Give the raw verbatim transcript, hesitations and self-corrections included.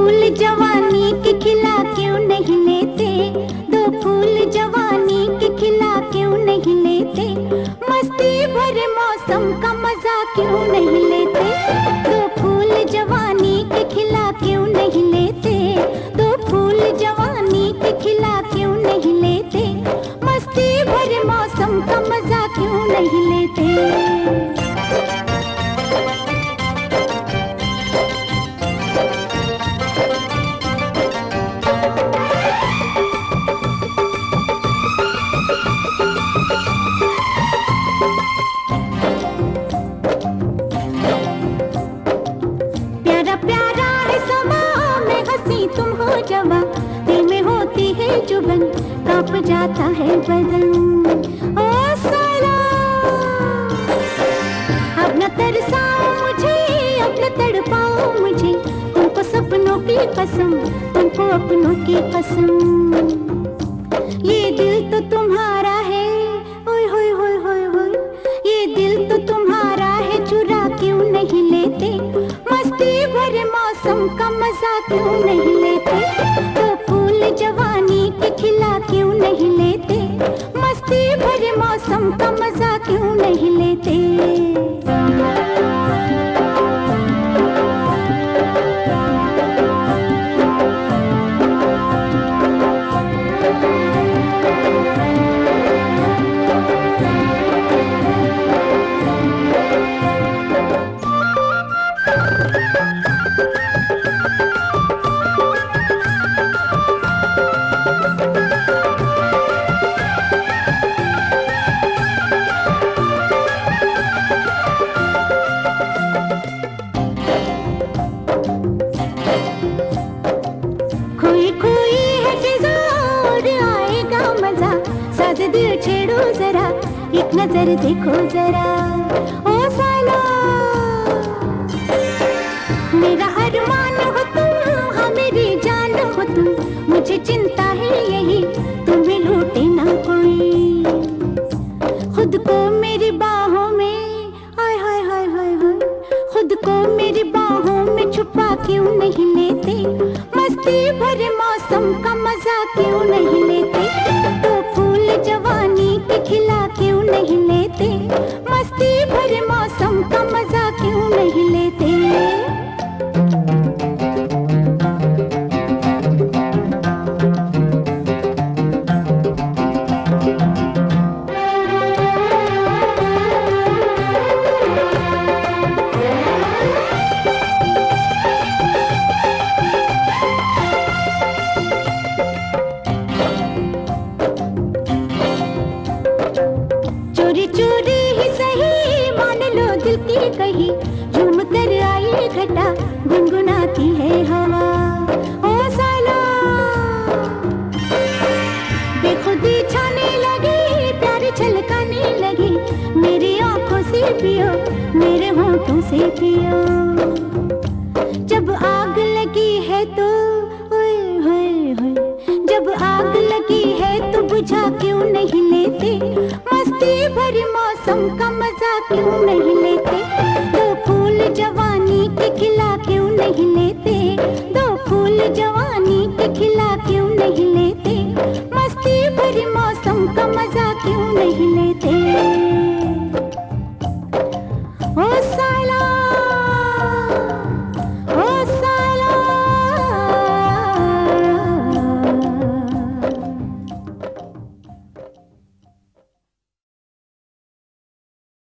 फूल जवानी के खिला क्यों नहीं लेते, दो फूल जवानी के खिला क्यों नहीं लेते, मस्ती भरे मौसम का मजा क्यों नहीं लेते, दो फूल जवानी के खिला क्यों नहीं लेते, दो फूल जवानी के खिला क्यों नहीं लेते, मस्ती भरे मौसम का मजा क्यों नहीं लेते। दिल में होती है जुबन, कांप जाता है बदन। ओ साला अब न तरसाओ मुझे, अब न तड़पाओ मुझे, तुमको सपनों की कसम, तुमको अपनों की कसम। ये दिल तो तुम्हारा है, ओए होए होए होए होए, ये दिल तो तुम्हारा है, चुरा क्यों नहीं लेते, मस्ती भरे मौसम का मजा क्यों नहीं लेते, तो फूल जवानी के खिला क्यों नहीं लेते, मस्ती भरे मौसम का मजा क्यों नहीं लेते। दिल छेड़ो जरा, एक नजर देखो जरा, ओ साला मेरा अरमान हो तुम, हाँ मेरी जान हो तुम, मुझे चिंता है यही तुम्हें लूटे ना कोई, खुद को मेरी बाहों में, हाय हाय हाय हाय हाय, खुद को मेरी बाहों में छुपा क्यों नहीं लेते, मस्ती भरे मौसम का मजा क्यों नहीं लेते, तो फूल जवानी के खिला क्यों नहीं लेते, मस्ती भरे मौसम का मजा क्यों नहीं लेते। चोरी चोरी ही सही मान लो दिल की कही, झूम कर आई घटा गुनगुनाती है हवा, ओ साला बेखुदी छाने लगी, प्यार छलकाने लगी, मेरी आंखों से पियो, मेरे होठों से पियो, जब आग लगी है तो ओए होए होए, जब आग लगी है तो बुझा क्यों नहीं लेते, मस्ती भरी मौसम का मजा क्यों नहीं लेते, तो फूल जवानी के खिला क्यों नहीं लेते,